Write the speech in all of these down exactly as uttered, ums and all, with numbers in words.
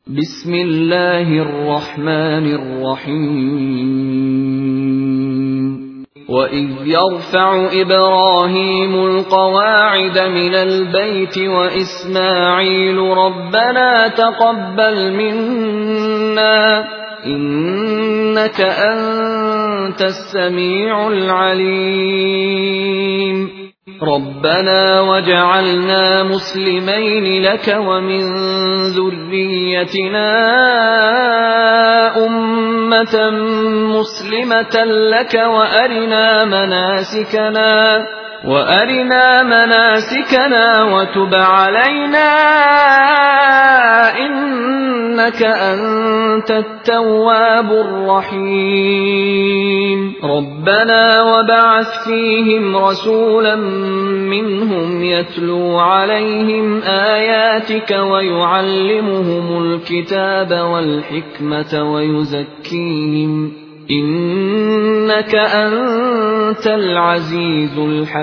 بسم الله الرحمن الرحيم وإذ يرفع إبراهيم القواعد من البيت وإسماعيل ربنا تقبل منا إنك أنت السميع العليم ربنا وجعلنا مسلمين لك ومن ذريتنا أمة مسلمة لك وأرنا مناسكنا وأرنا مناسكنا وتب علينا إنك أنت التواب الرحيم ربنا وبعث فيهم رسولا منهم يتلو عليهم آياتك ويعلمهم الكتاب والحكمة ويزكيهم إنك أنت العزيز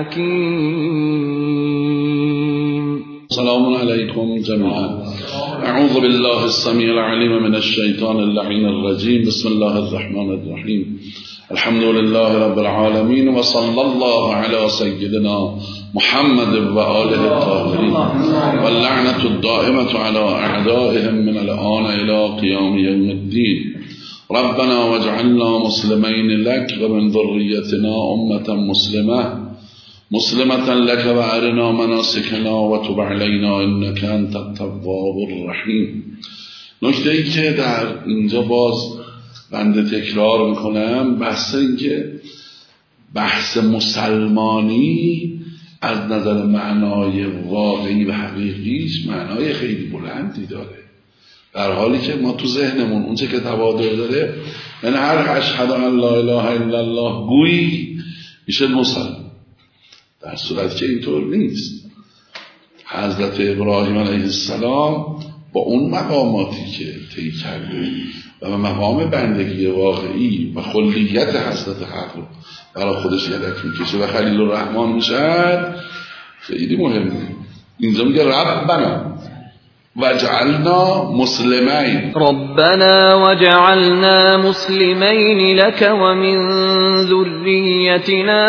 الحكيم السلام عليكم جميعا. أعوذ بالله السميع العليم من الشيطان اللعين الرجيم. بسم الله الرحمن الرحيم. الحمد لله رب العالمين وصلى الله على سيدنا محمد وآله الطاهرين واللعنة الدائمة على أعدائهم من الآن إلى قيام يوم الدين. ربنا واجعلنا مسلمين لك ومن ذريتنا أمة مسلمة مسلمة لك وأرنا مناسكنا وتب علينا إنك أنت التواب الرحیم. نکته ای که در اینجا باز بنده تکرار میکنم بحث این که بحث مسلمانی از نظر معنای واقعی و حقیقیش معنای خیلی بلندی داره، در حالی که ما تو ذهنمون اون چه که تبادر داره یعنی هر اشهد ان لا اله الا الله گویی میشه مسلمان، در صورت که اینطور نیست. حضرت ابراهیم علیه السلام با اون مقاماتی که طی کرده و به مقام بندگی واقعی و خلیت حضرت حق رو برای خودش یدک میکشه و خلیل الرحمن میشه، خیلی مهمه. اینجا میگه ربنا وجعلنا مسلمين ربنا وجعلنا مسلمين لك ومن ذريتنا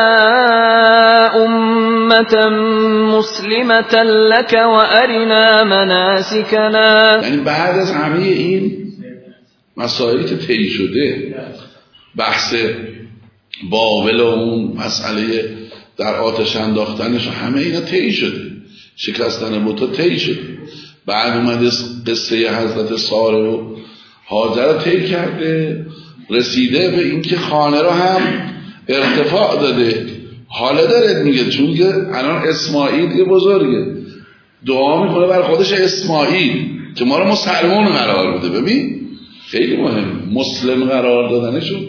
أمة مسلمة لك وأرنا مناسكنا. یعنی بعد از همه این مسائلی که طی شده، بحث بابل و اون مسئله در آتش انداختنش و همه اینا طی شده، شکستن بوتا طی شده، بعد اومده قصه حضرت ساره و هاجر رو طی کرده، رسیده به اینکه خانه رو هم ارتفاع داده. حالا داره میگه چون که الان اسماعیل یه بزرگه، دعا میکنه بر خودش اسماعیل که ما رو مسلمان قرار بده. ببین خیلی مهم مسلم قرار دادنشون،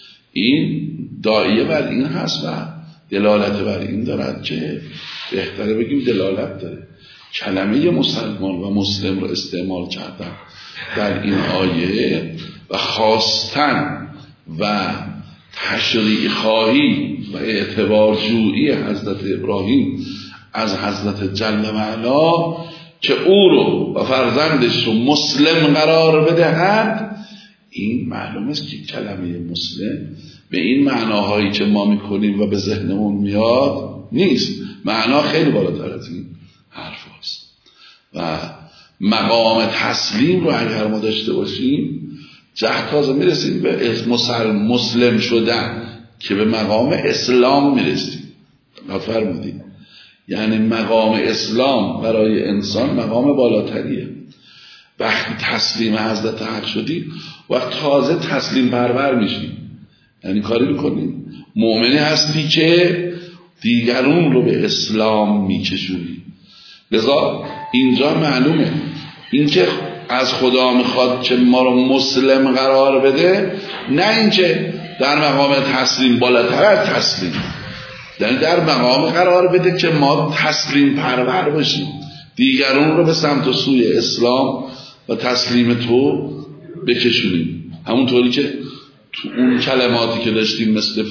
این داعیه بر این هست و دلالت بر این دارد که بهتره بگیم دلالت داره. کلمه مسلمان و مسلم رو استعمال کردن در این آیه و خواستن و تشریع خواهی و اعتبار جویی حضرت ابراهیم از حضرت جل و علا که او رو و فرزندش رو مسلم قرار بدهد. این معلوم است که کلمه مسلم به این معناهایی که ما میکنیم و به ذهنمون میاد نیست، معنا خیلی بالاتر از این حرف هست. و مقام تسلیم رو اگر ما داشته باشیم جه تازه میرسیم به مسلم مسلم شدن که به مقام اسلام میرسیم. فرمودید یعنی مقام اسلام برای انسان مقام بالاتریه. وقتی تسلیم حضرت حق شدی وقت تازه تسلیم پرور میشی، یعنی کاری میکنی مؤمنی هستی که دیگرون رو به اسلام میکشونی. لذا اینجا معلومه اینکه از خدا میخواد که ما رو مسلم قرار بده، نه اینکه در مقام تسلیم بالاتر از تسلیم، یعنی در مقام قرار بده که ما تسلیم پرور باشیم، دیگرون رو به سمت و سوی اسلام و تسلیم تو بکشونیم. همونطوری که تو اون کلماتی که داشتیم مثل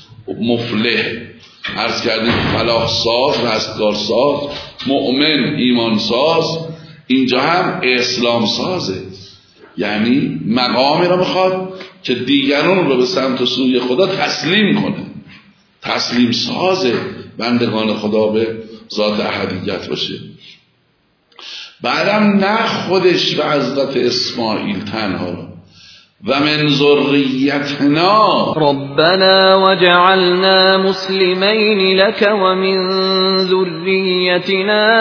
مفلح عرض کردیم، فلاح ساز، رستگار ساز، مؤمن، ایمان ساز، اینجا هم اسلام سازه، یعنی مقامی رو میخواد که دیگران رو به سمت سوی خدا تسلیم کنه، تسلیم سازه بندگان خدا به ذات احدیت باشه. بعدم نه خودش و حضرت اسماعیل تنها رو و من ذریتنا ربنا وجعلنا مسلمين لك ومن ذريتنا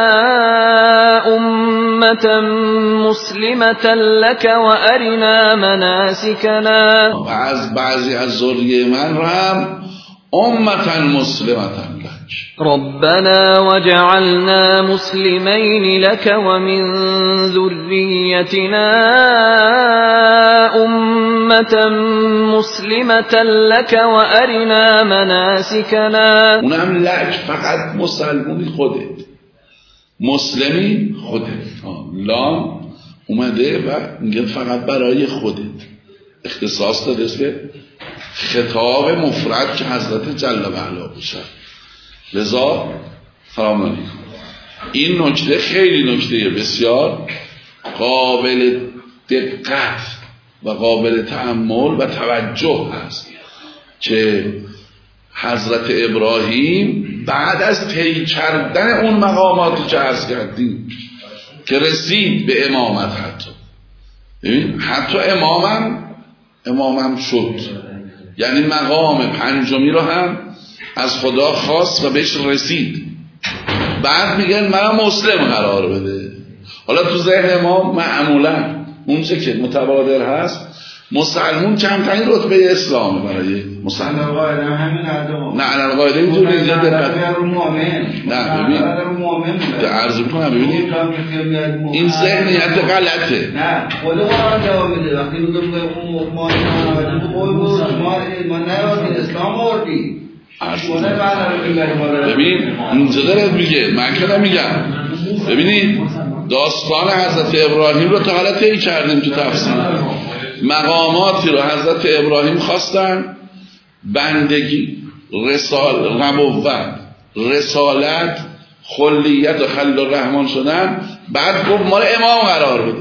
أمة مسلمة لك وأرنا مناسكنا و از بعضی از ذریه من رو هم امتا مسلمتا لک. ربنا وجعلنا مسلمين لك ومن ذريتنا أمة مسلمة لك وأرنا مناسكنا. اونم لک، فقط مسلمونی خودت، مسلمی خودت، لام اومده و میگه فقط برای خودت اختصاص داده به خطاب مفرد که حضرت جل و علا بشه. لذا سلام علیکم. این نکته خیلی نکته بسیار قابل دقت و قابل تأمل و توجه هست که حضرت ابراهیم بعد از طی کردن اون مقاماتی که عرض کردیم که رسید به امامت، حتی ببین حتی امامم امامم شد، یعنی مقام پنجمی رو هم از خدا خواست و بهش رسید. بعد میگن من مسلم قرار بده. حالا تو ذهن ما معمولا اونچه که متبادر هست مسلمون کمترین رتبه اسلامه برای مسلمان. نه علل قاعده اینجوری اینجا دقت نه ببین عرض میکنم ببینید این ذهنیت غلطه. نه خود قرآن جواب میده وقتی میگه ما ما نه اسلام آوردی. ببین اینجا داره میگه، من که نمیگم. ببینید داستان حضرت ابراهیم رو تا حالا طی کردیم تو تفسیر. مقاماتی رو حضرت ابراهیم خواستن، بندگی، رسال، نبوت، رسالت، خلیت و خلیل الرحمن شدن. بعد گفت ما رو امام قرار بده.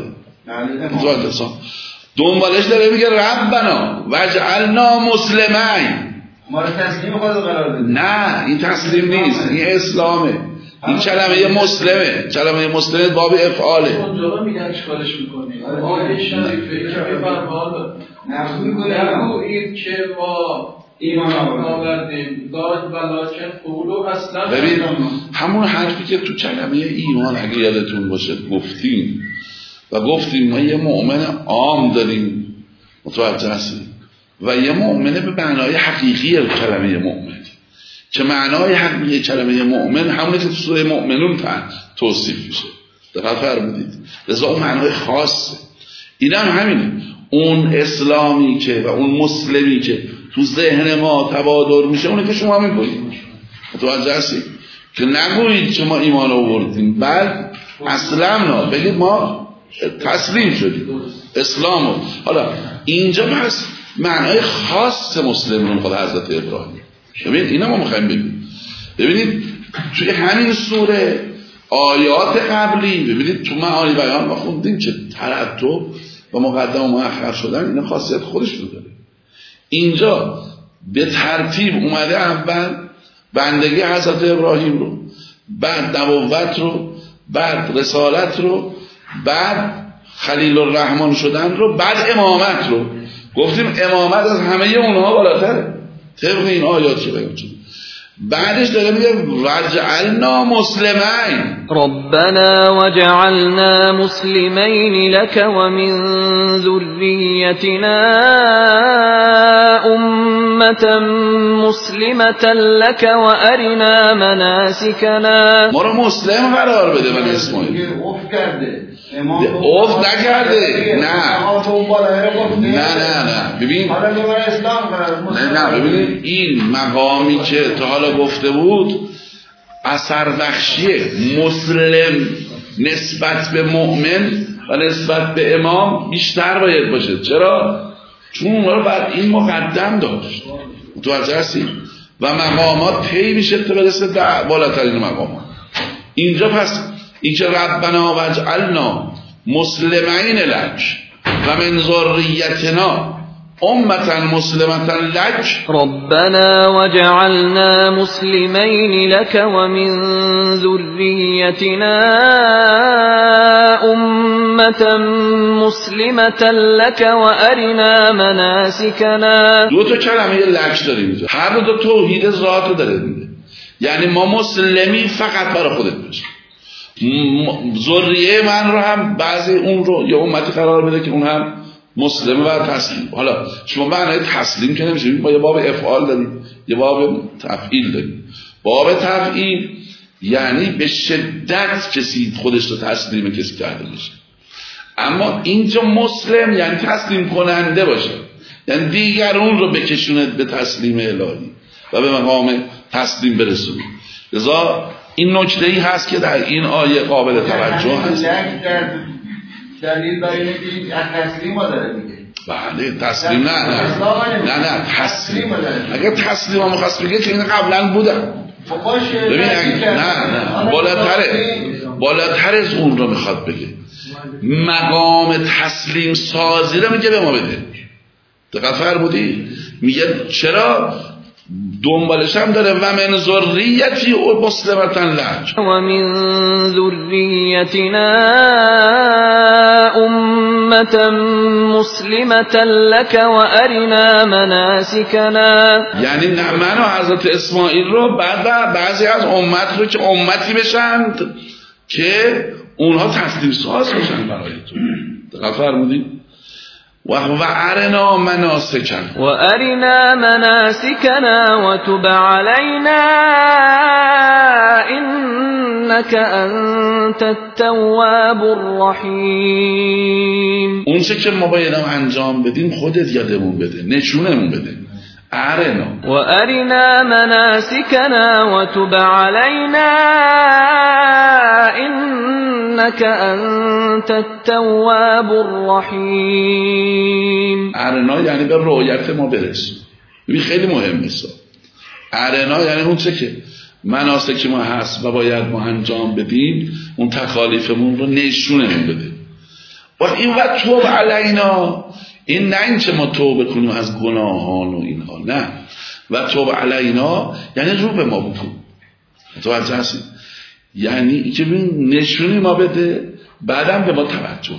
دنبالش داره میگه ربنا وجعلنا مسلمین. ما رو تسلیم خدا قرار بده. نه این تسلیم نیست، این اسلامه. این کلمه مسلمه، کلمه مسلمه باب افعاله. اونجا میگن چیکارش میکنی؟ آیه شریفه که میفرماد نقض میکنه نگویید که ما ایمان آوردیم داد ولکن قولو اصلا. ببین همون حرفی که تو کلمه ایمان اگه یادتون باشه گفتیم و گفتیم ما یه مؤمن عام داریم، متوجه هستیم، و یه مؤمنه به معنای حقیقی کلمه مؤمن که معنای حقیقی کلمه مؤمن همونه که تو سوره مؤمنون توصیف میشه. دقت فرمودید؟ لذا اون معنای خاصه. این هم همینه. اون اسلامی که و اون مسلمی که تو ذهن ما تبادر میشه اونه که شما میگویید. متوجه هستید؟ که نگویید که ما ایمان آوردیم، بعد اسلمنا، بگید ما تسلیم شدیم اسلامو. حالا اینجا بس معنای خاص مسلم رو خود حضرت ابراهیم. ببینید اینا ما میخوایم ببینیم. ببینید توی همین سوره آیات قبلی ببینید تو معانی بیان ما خوندیم که ترتب و مقدم و مؤخر شدن اینا خاصیت خودش رو داره. اینجا به ترتیب اومده اول بندگی حضرت ابراهیم رو، بعد نبوت رو، بعد رسالت رو، بعد خلیل الرحمن شدن رو، بعد امامت رو. گفتیم امامت از همه اونها بالاتره طبق این آیات که بیان شده. بعدش داره میگه وجعلنا مسلمین ربنا وجعلنا مسلمین لك ومن ذریتنا امة مسلمة لك وارنا مناسکنا. ما رو مسلم قرار بده. من اسماعیل اوف کرده اوف نکرده. نه نه نه نه ببین نه نه ببینید این مقامی که تا حالا گفته بود اثر بخشیه مسلم نسبت به مؤمن و نسبت به امام بیشتر باید باشه. چرا؟ چون اونها رو بر این مقدم داشت. متوجه هستید؟ و مقامات طی میشه تا برسه در بالاترین مقامات. اینجا پس این که ربنا وجعلنا مسلمین لک و من ذریتنا امتا مسلمتا لک ربنا وجعلنا مسلمين لك ومن ذريتنا أمة مسلمة لك وأرنا مناسكنا. دو تا کلمه لک داریم اینجا، هر دو توحید ذات رو داره میگه، یعنی ما مسلمی فقط برای خودت باشه. ذریه من رو هم بعضی اون رو یا امتی قرار بده که اون هم مسلمه و تسلیم. حالا شما معنی تسلیم که نمیشه، ما یه باب افعال داریم یه باب تفعیل داریم. باب تفعیل یعنی به شدت کسی خودش رو تسلیم کسی کرده باشه، اما اینجا مسلم یعنی تسلیم کننده باشه، یعنی دیگرون رو بکشونه به تسلیم الهی و به مقام تسلیم برسونه. لذا این نکته‌ای هست که در این آیه قابل توجه هست. دلیل برای اینکه از تسلیم ما داره میگه. بله تسلیم نه نه نه نه تسلیم. اگر تسلیم هم خواست بگه که این قبلا بودن. ببین نه نه بالاتره بالاتر از اون رو میخواد بگه، مقام تسلیم سازی رو میگه به ما بده. دقت فرمودی؟ میگه چرا دنبالش هم داره و من ذریتی و مسلمتن لک و من ذریتنا امتا مسلمتا لک و ارنا مناسکنا. یعنی من و حضرت اسماعیل رو بعد بعضی از امت رو که امتی بشند که اونها تسلیم ساز بشن برای تو. دقت فرمودید؟ و ارنا مناسکنا و ارنا مناسکنا و تب علینا انک انت التواب الرحیم. اون چه که ما باید انجام بدیم خودت یادمون بده، نشونمون بده. ارنا و ارنا مناسکنا و تب علینا انک انت التواب الرحیم. ارنا یعنی به رؤیت ما برس. این خیلی مهمه. ارنا یعنی اون چه که مناسک ما هست و باید ما انجام بدیم، اون تکالیفمون رو نشونمون بده. و این و توب علینا، این نه این که ما توبه کنیم از گناهان و اینها، نه. و توب علینا یعنی رو به ما بکن. متوجه هستید؟ یعنی که نشونی ما بده، بعدم به ما توجه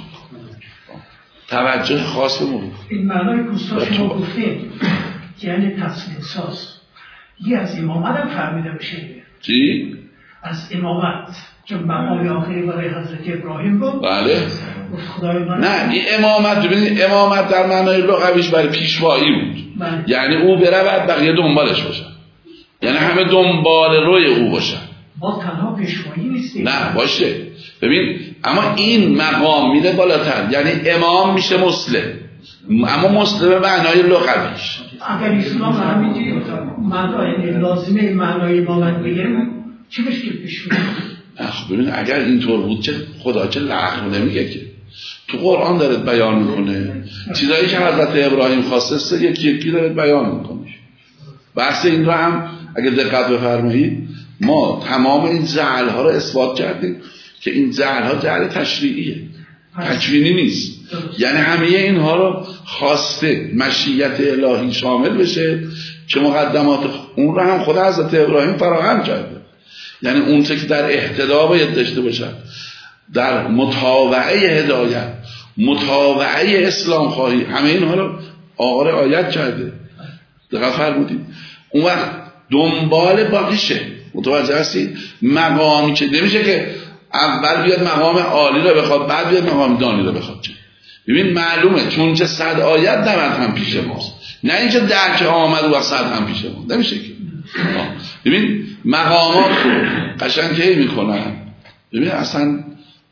توجه خاص به ما بکن. این معنای کستا شما گفتیم یعنی تسلیم ساز. یه از امامت هم فرمیده بشه. چی؟ از امامت که مقام آخری برای حضرت ابراهیم بود. بله. خدای من نه این امامت، ببینید امامت در معنای لغویش برای پیشوایی بود. بله. یعنی او بره بعد بقیه دنبالش باشن، یعنی همه دنبال روی او باشن. با تنها پیشوایی نیستیم. نه باشه. ببین اما این مقام میره بالاتر، یعنی امام میشه مسلم، اما مسلم معنای لغویش. اگر اسلام همینجوری معنای لازمه معنای امامت بگیریم چی مشکل پیش میاد؟ خب ببین اگر اینطور بود که خدا چه لغو نمیگه که تو قرآن داره بیان میکنه چیزایی که حضرت ابراهیم خواسته یکی یکی داره بیان میکنه. بحث این رو هم اگر دقت بفرمایید ما تمام این جعل ها رو اثبات کردیم که این جعل ها جعل تشریعیه، تکوینی نیست. یعنی همه اینها رو خواسته مشیت الهی شامل بشه که مقدمات اون رو هم خود حضرت ابراهیم فراهم کرده. یعنی اون چه که در اهتدا باید داشته باشد، در متابعه هدایت، متابعه اسلام خواهی، همه اینها رو آقا رعایت کرده. دقیق فرمودید؟ اون وقت دنبال باقیشه. متوجه هستید؟ مقامی که نمیشه که اول بیاد مقام عالی رو بخواد بعد بیاد مقام دانی رو بخواد. ببین معلومه چون چه صد آیت نمید هم پیش ماست، نه اینکه ده که آمد و صد هم پیش ماست، نمیشه که. ببین مقامات رو قشنگ هی میکنن. ببین اصلا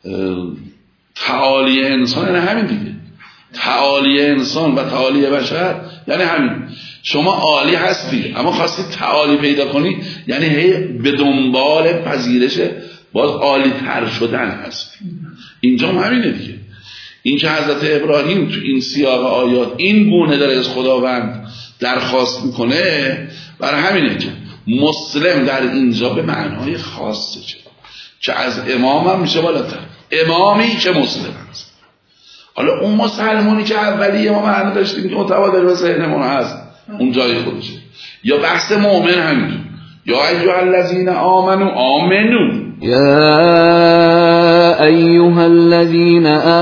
تعالی انسان یعنی همین دیگه. تعالی انسان و تعالی بشر یعنی همین. شما عالی هستی اما خواستی تعالی پیدا کنی، یعنی هی به دنبال پذیرش باز عالی تر شدن هستی. اینجا هم همینه دیگه. این که حضرت ابراهیم تو این سیاق آیات این گونه داره از خداوند درخواست میکنه، برای همینه که مسلم در اینجا به معنای خاصه چه که از امام هم میشه بالاتر، امامی که مسلم هست. حالا اون مسلمانی که اولیه ما معنی داشتیم که متبادر به ذهنمون هست اون جای خودشه، یا بحث مؤمن همینطور، یا ایها الذین آمنو آمنو، یا ایها الذین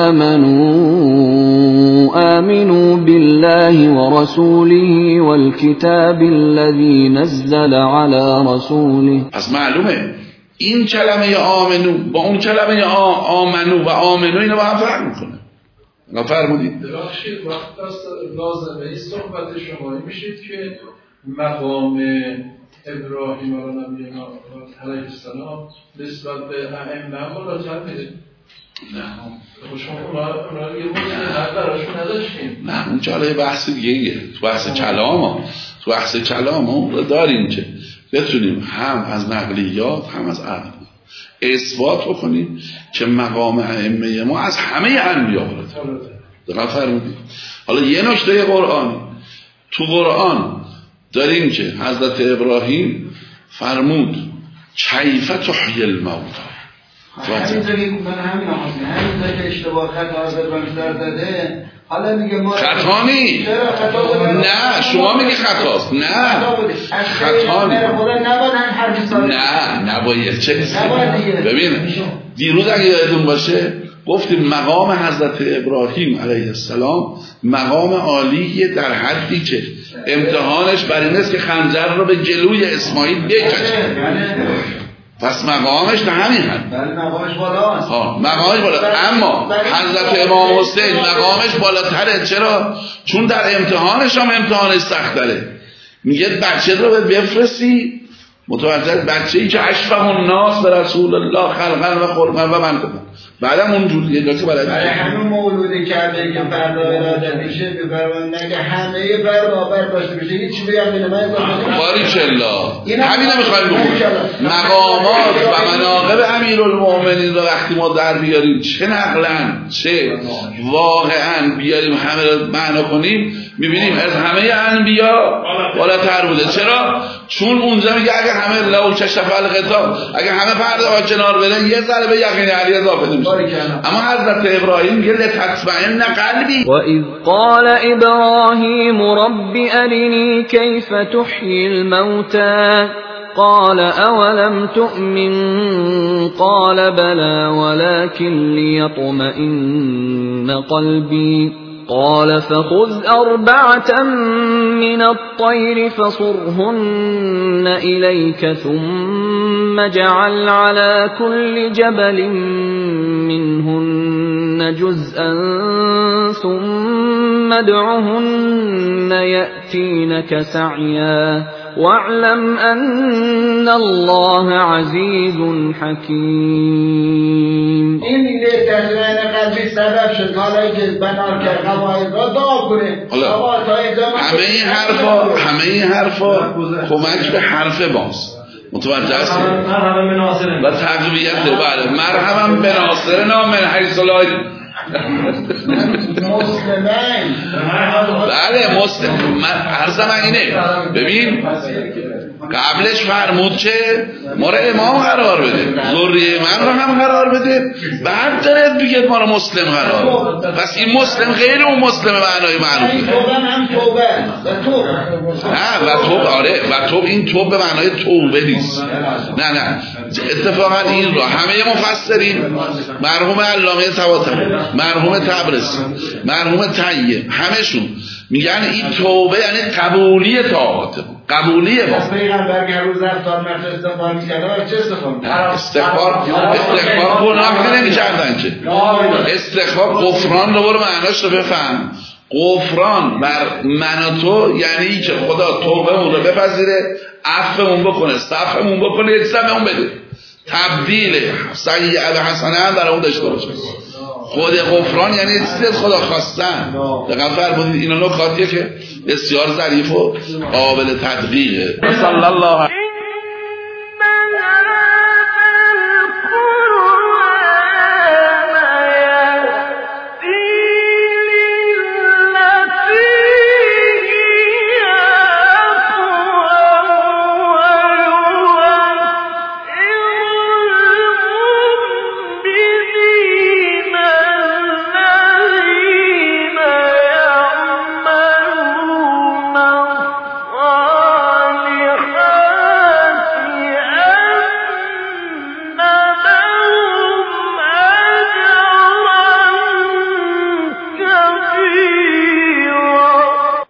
آمنو آمنوا بالله ورسوله والكتاب الذي نزل على رسوله. پس معلومه این کلمه آمنو با اون کلمه آمنو و آمنو اینا با هم فرق میکنه. نفرمودید ببخشید وقت لازمه این صحبت شمایی میشید که مقام ابراهیم علیه السلام نسبت به ائمه بالاتر میره. نه شما اونا رو یه مورد براشون نداشتیم. نه اون جالب بحث دیگه، تو بحث کلام ها تو بحث کلام ها رو داریم که بتونیم هم از نقلیات هم از عقل اثبات بکنیم که مقام ائمه ما از همه انبیا بالاتر. دقیق فرمودید. حالا یه نکته قرآن، تو قرآن داریم که حضرت ابراهیم فرمود کیف تحیی الموتی. همینطوری من همین آخوزیم همینطور که اشتباه خطا حضرت بانشتر داده، حالا میگه ما خطا نی نه شما میگی خطاست، نه خطا نی نه نباید چه ببین دیروز اگه یادتون باشه گفتیم مقام حضرت ابراهیم علیه السلام مقام عالیه در حدی که امتحانش بر این است که خنجر رو به جلوی اسماعیل بکشه. پس مقامش نه همین حد. بله مقامش بالاست. ها مقامش بالا، اما حضرت امام حسین مقامش بالاتره. چرا؟ چون در امتحانش هم امتحانش سخت داره. میگه بچه رو بفرستی، متوجه بچه‌ای که اشفق الناس به رسول الله خلقا و خلقا و من کنن. بعدم اونجوریه که برای برای همون مولودی کرده که فردا اراده میشه بفرمایید نگه همه برابر داشته میشه هیچ چیزی هم نمیاد. باریکلا همین رو میخوایم بگیم. مقامات و مناقب امیرالمومنین رو وقتی ما در بیاریم چه نقلن چه واقعا بیاریم همه رو معنا کنیم میبینیم از همه انبیا بالاتر بوده. چرا؟ چون اونجا میگه اگه همه لو کشف الغطا، اگه همه پرده کنار بره یه ذره به یقین علی اضافه نمیشه. اما حضرت ابراهیم میگه لتطمئن قلبی. و اذ قال ابراهیم رب ارنی کیف تحیی الموتى قال اولم تؤمن قال بلى ولكن ليطمئن قلبي قال فخذ أربعة من الطير فصرهن إليك ثم اجعل على كل جبل منهن جزءا ثم ادعهن يأتينك سعيا واعلم أن الله عزيز حكيم. این دیگه تسلیم قلبی سبب شد حالا که بنا کرد قواعد را دعا کنه. همه این حرفا همه این حرفا کمک به حرف ماست. متوجه هستید؟ مرحبا به ناصرنا و تقویت بله مرحبا به ناصرنا من حیث لا مسلمین بله مسلم. عرض من اینه ببین قبلش فرمود که ما رو امام قرار بده، ذریه من رو هم قرار بده، بعد داره بگه ما رو مسلم قرار بده. پس این مسلم غیر اون مسلم معنای معروفه. توبه هم توبه و توب نه و توب آره و توب این توب به معنای توبه نیست. نه نه اتفاقا این رو همه مفسرین مرحوم علامه طباطبایی، مرحوم تبرسی، مرحوم طیب همشون میگن این توبه یعنی قبولی طاعت، قبولی با پیغمبر که روز رفتار مرد استغفار می‌کردن چه استغفار می‌کردن؟ استغفار استغفار گناه نمی‌کردن که استغفار غفران رو برو معناش رو بفهم. غفران بر من و تو یعنی که خدا توبهمون رو بپذیره، عفومون بکنه، صفحمون بکنه، اسممون بده، تبدیل سیئه به حسنه هم در اون داشته باشه. خود غفران یعنی چیزی از خدا خواستن. دقیقا فرمودید اینا نکاتیه که بسیار ظریف و قابل تدقیقه. صلی الله